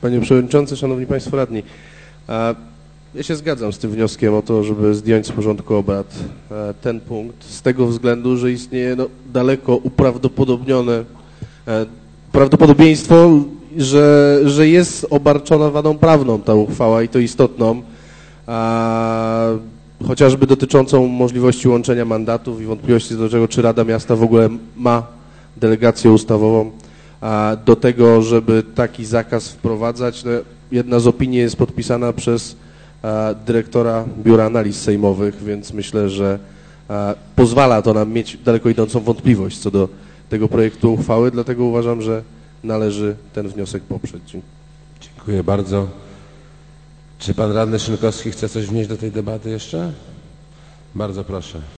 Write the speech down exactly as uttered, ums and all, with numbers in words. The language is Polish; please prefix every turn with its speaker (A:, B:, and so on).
A: Panie Przewodniczący, Szanowni Państwo Radni, ja się zgadzam z tym wnioskiem o to, żeby zdjąć z porządku obrad ten punkt, z tego względu, że istnieje no, daleko uprawdopodobnione prawdopodobieństwo, że, że jest obarczona wadą prawną ta uchwała i to istotną, a, chociażby dotyczącą możliwości łączenia mandatów i wątpliwości do tego, czy Rada Miasta w ogóle ma delegację ustawową a, do tego, żeby taki zakaz wprowadzać. No, jedna z opinii jest podpisana przez a, dyrektora Biura Analiz Sejmowych, więc myślę, że a, pozwala to nam mieć daleko idącą wątpliwość co do tego projektu uchwały, dlatego uważam, że należy ten wniosek poprzeć.
B: Dziękuję bardzo. Czy pan radny Szynkowski chce coś wnieść do tej debaty jeszcze? Bardzo proszę.